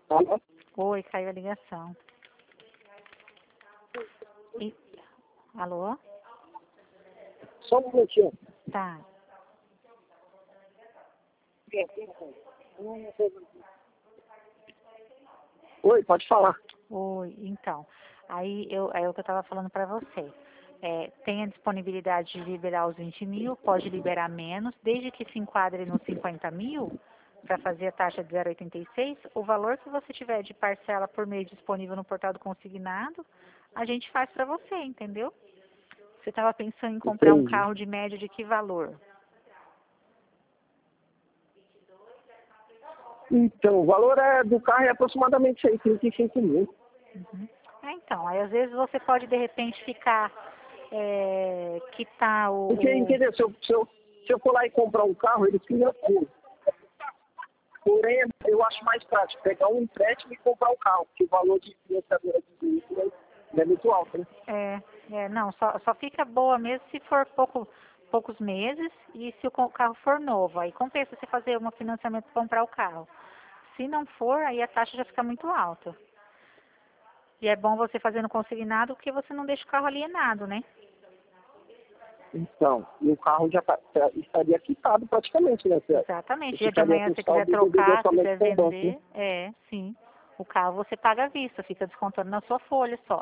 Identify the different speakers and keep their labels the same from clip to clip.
Speaker 1: Alô?
Speaker 2: Oi, caiu a ligação. E... Alô?
Speaker 1: Só um minutinho.
Speaker 2: Tá.
Speaker 1: Oi, pode falar.
Speaker 2: Oi, então. É o que eu estava falando para você. Tem a disponibilidade de liberar os 20 mil, pode liberar menos, desde que se enquadre nos 50 mil, para fazer a taxa de 0,86, o valor que você tiver de parcela por mês disponível no portal do consignado, a gente faz para você, entendeu? Você estava pensando em comprar um
Speaker 1: Entendi.
Speaker 2: carro de média de que valor?
Speaker 1: Então, o valor do carro é aproximadamente 35 mil.
Speaker 2: Uhum. Então, aí às vezes você pode de repente ficar, quitar
Speaker 1: Porque, entendeu? Se eu for lá e comprar um carro, ele fica tudo. Porém, eu acho mais prático pegar um empréstimo e comprar um carro, porque o valor de financiadora de veículo é muito alto, né?
Speaker 2: Não, só fica boa mesmo se for poucos meses e se o carro for novo. Aí compensa você fazer um financiamento para comprar o carro. Se não for, aí a taxa já fica muito alta. E é bom você fazer no consignado porque você não deixa o carro alienado, né?
Speaker 1: Então, e o carro já estaria quitado praticamente, né?
Speaker 2: Exatamente. Dia de amanhã, se você quiser trocar, se quiser vender, sim. O carro você paga à vista, fica descontando na sua folha só.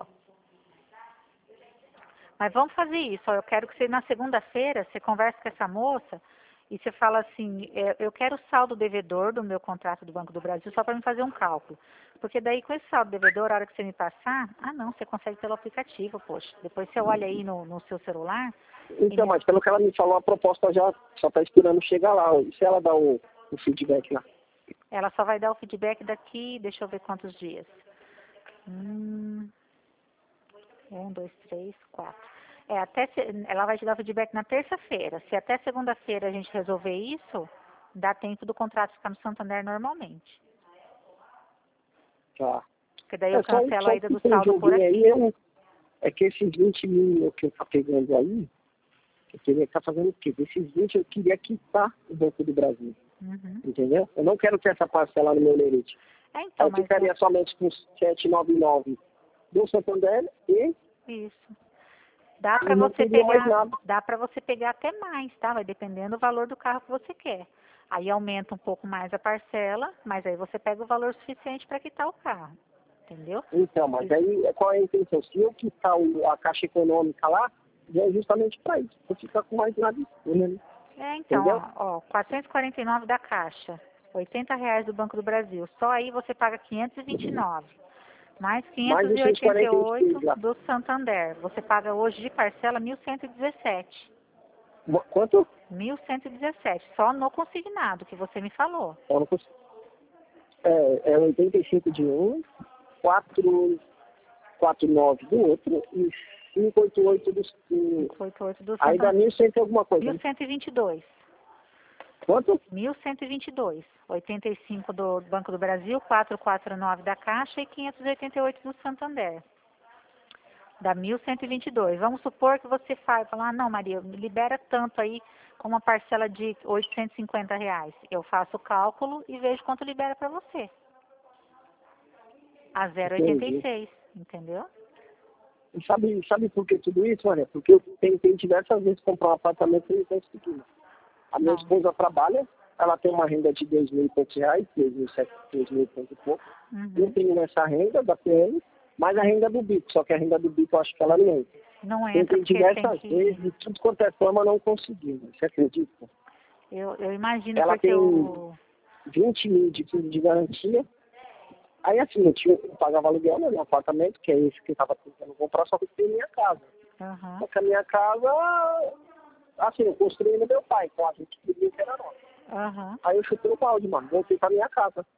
Speaker 2: Mas vamos fazer isso. Ó, eu quero que você, na segunda-feira, você converse com essa moça e você fala assim, eu quero o saldo devedor do meu contrato do Banco do Brasil só para me fazer um cálculo. Porque daí com esse saldo devedor, a hora que você me passar, não, você consegue pelo aplicativo, poxa. Depois você olha aí no seu celular.
Speaker 1: Então, mas pelo que ela me falou, a proposta já só está esperando chegar lá. E se ela dá o feedback lá?
Speaker 2: Ela só vai dar o feedback daqui, deixa eu ver quantos dias. 1, 2, 3, 4. Ela vai te dar o feedback na terça-feira. Se até segunda-feira a gente resolver isso, dá tempo do contrato ficar no Santander normalmente.
Speaker 1: Tá.
Speaker 2: Porque daí eu cancelo a ida do
Speaker 1: tem
Speaker 2: saldo por aqui.
Speaker 1: Aí é que esses 20 mil que eu estou pegando aí, eu queria estar fazendo o quê? Desses 20 eu queria quitar o Banco do Brasil.
Speaker 2: Uhum.
Speaker 1: Entendeu? Eu não quero ter essa parcela no meu lerite.
Speaker 2: Então,
Speaker 1: eu ficaria somente com 799 do Santander e...
Speaker 2: Isso. Dá para você pegar até mais, tá? Vai dependendo do valor do carro que você quer. Aí aumenta um pouco mais a parcela, mas aí você pega o valor suficiente para quitar o carro. Entendeu?
Speaker 1: Então, mas aí qual é a intenção? Se eu quitar a Caixa Econômica lá, é justamente para isso. Eu ficar com mais nada né?
Speaker 2: Então, ó, 449 da Caixa, R$80 do Banco do Brasil. Só aí você paga 529. Mais 588 do Santander. Você paga hoje de parcela 1.117.
Speaker 1: Quanto?
Speaker 2: 1.117. Só no consignado que você me falou.
Speaker 1: É 85 de um, 449 do outro e 588 do...
Speaker 2: 588 do
Speaker 1: Aí dá 1.100 e alguma coisa.
Speaker 2: 1.122.
Speaker 1: Quanto?
Speaker 2: 1.122. 85 do Banco do Brasil, 449 da Caixa e 588 do Santander. Dá 1.122. Vamos supor que você fala, não, Maria, me libera tanto aí com uma parcela de R$850. Eu faço o cálculo e vejo quanto libera para você. A 0,86, entendeu?
Speaker 1: E sabe por que tudo isso, Maria? Porque eu tentei diversas vezes comprar um apartamento em pequeno. A minha esposa trabalha, ela tem uma renda de 2.000 e poucos reais, 2.000 e pouco. Eu tenho essa renda da PM, mais a renda do BIC, só que a renda do BIC eu acho que ela não entra.
Speaker 2: Não entra porque
Speaker 1: diversas vezes, e tudo quanto é forma, não consegui. Você acredita?
Speaker 2: Eu imagino
Speaker 1: ela
Speaker 2: porque
Speaker 1: tem 20 mil de fundo de garantia. Aí assim, eu pagava aluguel no meu apartamento, que é esse que eu estava tentando comprar, só que eu tenho minha casa. Só que a minha casa, assim, eu construí no meu pai, então a gente queria que era nossa. Aí eu chutei o balde, mano, voltei pra minha casa.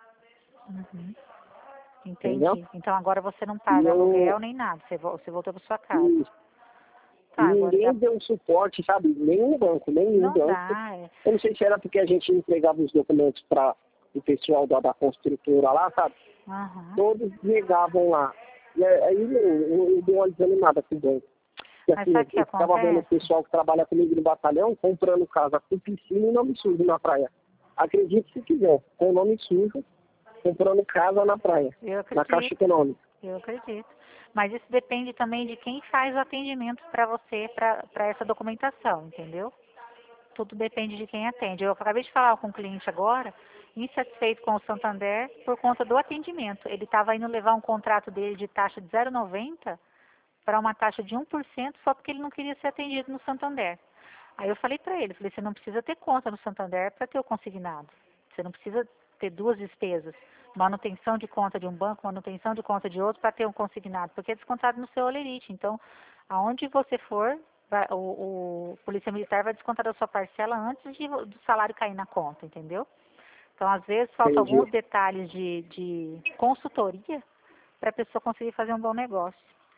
Speaker 2: Entendi. Entendeu? Então agora você não paga aluguel nem nada, você voltou pra sua casa.
Speaker 1: Isso. Tá, ninguém deu um suporte, sabe? Nenhum banco. Eu não sei se era porque a gente entregava os documentos para o pessoal da construtora lá, sabe? Todos negavam lá. E aí eu dei uma desanimada com o banco. E, assim, eu estava vendo o pessoal que trabalha comigo no batalhão comprando casa com piscina e nome sujo na praia. Acredite se quiser, com nome sujo, comprando casa na praia, na Caixa Econômica.
Speaker 2: Eu acredito. Mas isso depende também de quem faz o atendimento para você, para essa documentação, entendeu? Tudo depende de quem atende. Eu acabei de falar com um cliente agora, insatisfeito com o Santander por conta do atendimento. Ele estava indo levar um contrato dele de taxa de 0,90 para uma taxa de 1% só porque ele não queria ser atendido no Santander. Aí eu falei para ele, você não precisa ter conta no Santander para ter o consignado. Você não precisa ter duas despesas, manutenção de conta de um banco, manutenção de conta de outro para ter um consignado, porque é descontado no seu Olerite. Então, aonde você for, o Polícia Militar vai descontar da sua parcela antes do salário cair na conta, entendeu? Então, às vezes, faltam alguns detalhes de consultoria para a pessoa conseguir fazer um bom negócio.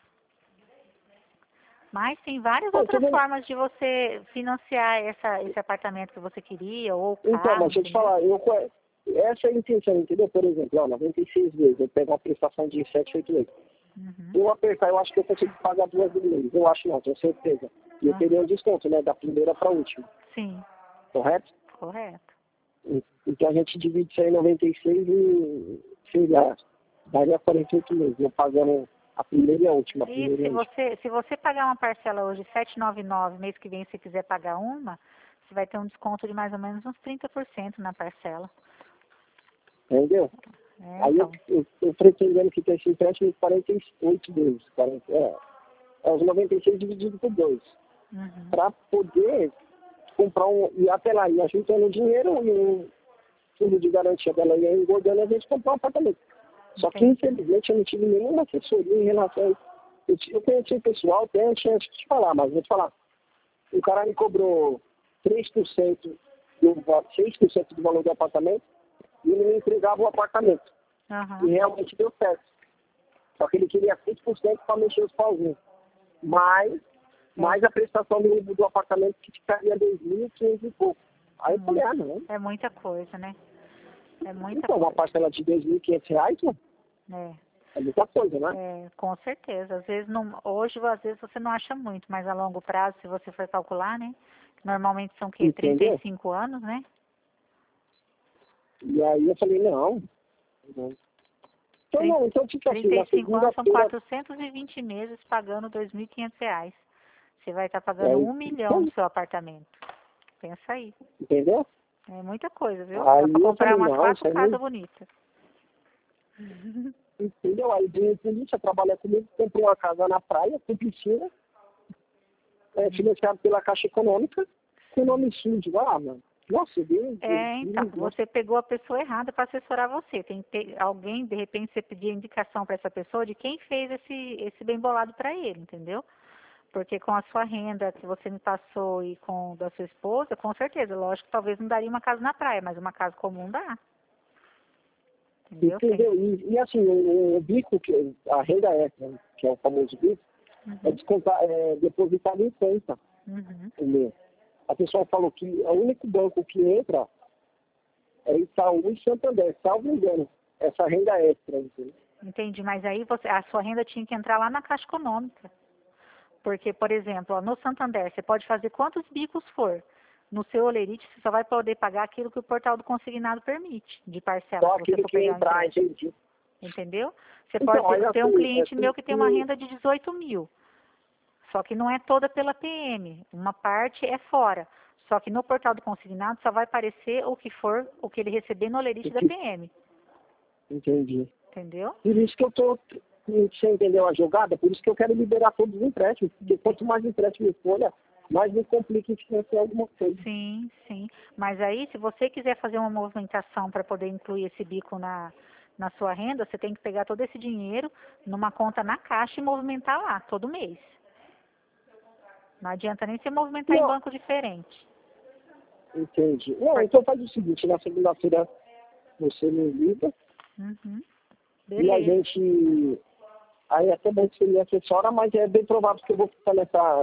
Speaker 2: Mas tem várias outras formas de você financiar esse apartamento que você queria, ou carro.
Speaker 1: Então, mas deixa eu te falar, essa é a intenção, entendeu? Por exemplo, ó, 96 vezes, eu pego uma prestação de 788. Eu apertar, eu acho que eu consigo pagar 2 vezes. Eu acho não, tenho certeza. E eu teria um desconto, né? Da primeira para a última.
Speaker 2: Sim.
Speaker 1: Correto?
Speaker 2: Correto.
Speaker 1: Então a gente divide isso aí em 96 e, sei lá, daria 48 meses. Eu pagando a primeira e a última.
Speaker 2: E se você pagar uma parcela hoje, 799, mês que vem, se quiser pagar uma, você vai ter um desconto de mais ou menos uns 30% na parcela.
Speaker 1: Entendeu? Aí
Speaker 2: então.
Speaker 1: eu pretendendo que esse empréstimo de 48 vezes. Os 96 dividido por 2. Para poder comprar e até lá, ia juntando dinheiro e o fundo de garantia dela ia engordando, a gente comprar um apartamento. Só que, infelizmente, eu não tive nenhuma assessoria em relação a isso. Eu conheci o pessoal, até antes de te falar, mas vou te falar. O cara me cobrou 3%, 6% do valor do apartamento e ele me entregava o apartamento. E realmente deu certo. Só que ele queria 6% para mexer os pauzinhos. Mais a prestação do apartamento que ficaria 2.500 e pouco. Aí eu falei, não.
Speaker 2: É muita coisa, né? É muita
Speaker 1: então,
Speaker 2: coisa.
Speaker 1: Uma parcela de R$2.500, mano? É muita coisa, né?
Speaker 2: Com certeza. Às vezes hoje, às vezes você não acha muito, mas a longo prazo, se você for calcular, né? Normalmente são 35 anos, né?
Speaker 1: E aí eu falei, não. Então fica assim,
Speaker 2: 35 anos são 420 meses pagando R$2.500. Você vai estar pagando 1 milhão no seu apartamento. Pensa aí.
Speaker 1: Entendeu?
Speaker 2: É muita coisa, viu? Dá pra comprar umas 4 casas bonitas.
Speaker 1: Entendeu? Aí veio a polícia trabalhar comigo, comprou uma casa na praia, com piscina, financiado pela Caixa Econômica, com nome sujo. Mano. Nossa, Deus.
Speaker 2: Então, você pegou a pessoa errada para assessorar você. Tem que ter alguém, de repente, você pedir indicação para essa pessoa de quem fez esse bem bolado para ele, entendeu? Porque com a sua renda que você me passou e com da sua esposa, com certeza, lógico, talvez não daria uma casa na praia, mas uma casa comum dá.
Speaker 1: Entendeu? E assim, o bico, a renda extra, que é o famoso bico, é depositar em conta. A pessoa falou que o único banco que entra é Itaú e Santander, salvo engano, essa renda extra. Entendeu?
Speaker 2: Entendi, mas aí a sua renda tinha que entrar lá na Caixa Econômica. Porque, por exemplo, no Santander, você pode fazer quantos bicos for. No seu Olerite, você só vai poder pagar aquilo que o portal do consignado permite, de parcela.
Speaker 1: Só aquilo que entrar, gente.
Speaker 2: Entendeu? Você pode ter um cliente meu que tem uma renda de 18 mil. Só que não é toda pela PM. Uma parte é fora. Só que no portal do consignado só vai aparecer o que for, o que ele receber no Olerite da PM.
Speaker 1: Entendi.
Speaker 2: Entendeu?
Speaker 1: Por isso que eu tô... Você entendeu a jogada? Por isso que eu quero liberar todos os empréstimos. Porque quanto mais empréstimo for, mais me complica em financiar alguma coisa.
Speaker 2: Sim, sim. Mas aí, se você quiser fazer uma movimentação para poder incluir esse bico na sua renda, você tem que pegar todo esse dinheiro numa conta na Caixa e movimentar lá, todo mês. Não adianta nem você movimentar em banco diferente.
Speaker 1: Entendi. Então faz o seguinte, na segunda-feira você me liga.
Speaker 2: Beleza.
Speaker 1: E a gente... Aí até bem que você me assessora, mas é bem provável que eu vou ficar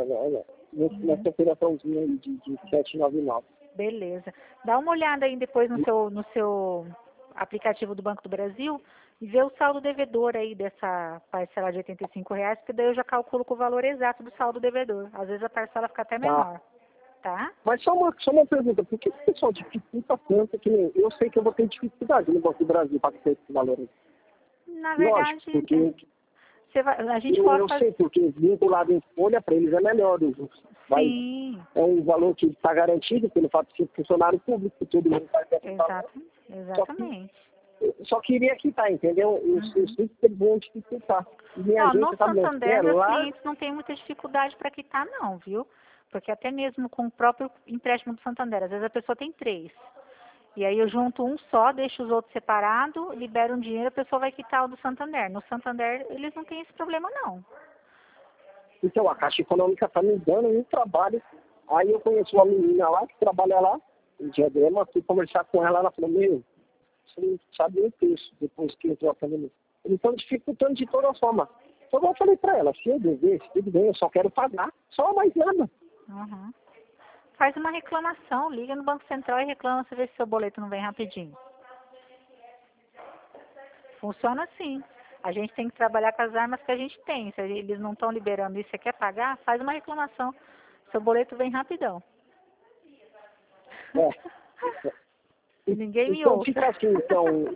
Speaker 1: nessa operaçãozinha aí de 799.
Speaker 2: Beleza. Dá uma olhada aí depois no seu aplicativo do Banco do Brasil e vê o saldo devedor aí dessa parcela de R$85, porque daí eu já calculo com o valor exato do saldo devedor. Às vezes a parcela fica até menor. Tá?
Speaker 1: Mas só uma pergunta, por que o pessoal dificulta tanto que nem eu sei que eu vou ter dificuldade no Banco do Brasil para ter esse valor aí.
Speaker 2: Na verdade,
Speaker 1: Lógico, porque
Speaker 2: a gente
Speaker 1: eu
Speaker 2: pode fazer...
Speaker 1: sei, porque vinculado em folha para eles é melhor.
Speaker 2: Sim.
Speaker 1: É um valor que está garantido pelo fato de ser funcionário público, todo mundo vai ter esse valor.
Speaker 2: Exatamente.
Speaker 1: Só queria quitar, entendeu? Os eles vão dificultar.
Speaker 2: No Santander, os clientes não têm muita dificuldade para quitar, não, viu? Porque até mesmo com o próprio empréstimo do Santander, às vezes a pessoa tem 3. E aí eu junto um só, deixo os outros separados, libero um dinheiro, a pessoa vai quitar o do Santander. No Santander, eles não têm esse problema, não.
Speaker 1: Então, a Caixa Econômica está me dando um trabalho. Aí eu conheço uma menina lá que trabalha lá, em Diadema, fui conversar com ela, ela falou, você não sabe nem o preço depois que entrou a pandemia. Eles estão dificultando de toda forma. Então eu falei para ela, se eu devesse, tudo bem, eu só quero pagar, só mais nada.
Speaker 2: Faz uma reclamação, liga no Banco Central e reclama, você vê se seu boleto não vem rapidinho. Funciona assim. A gente tem que trabalhar com as armas que a gente tem. Se eles não estão liberando isso, você quer pagar, faz uma reclamação. Seu boleto vem rapidão. E ninguém me ouve.
Speaker 1: Fica assim, então.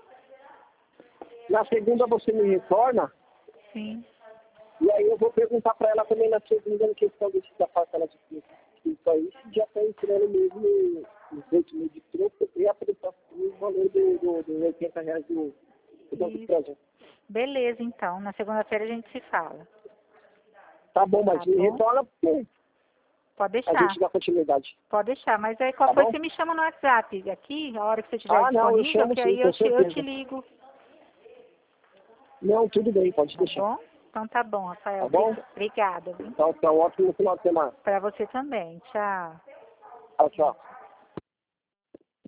Speaker 1: Na segunda você me retorna.
Speaker 2: Sim.
Speaker 1: E aí eu vou perguntar para ela também na segunda, na questão da parcela de custo. Isso aí já está entrando mesmo nos 8 mil de troco e a prestação o valor do R$80 do Banco do Brasil.
Speaker 2: Beleza, então. Na segunda-feira a gente se fala.
Speaker 1: Tá bom, mas me retorna porque
Speaker 2: pode deixar.
Speaker 1: A gente dá continuidade.
Speaker 2: Pode deixar, mas aí qual foi, você me chama no WhatsApp aqui, a hora que você estiver disponível,
Speaker 1: eu chamo,
Speaker 2: que
Speaker 1: sim,
Speaker 2: aí eu te ligo.
Speaker 1: Não, tudo bem, pode deixar.
Speaker 2: Tá bom? Então tá bom, Rafael.
Speaker 1: Tá bom?
Speaker 2: Obrigada.
Speaker 1: Então, ótimo final de semana.
Speaker 2: Para você também. Tchau.
Speaker 1: Tchau.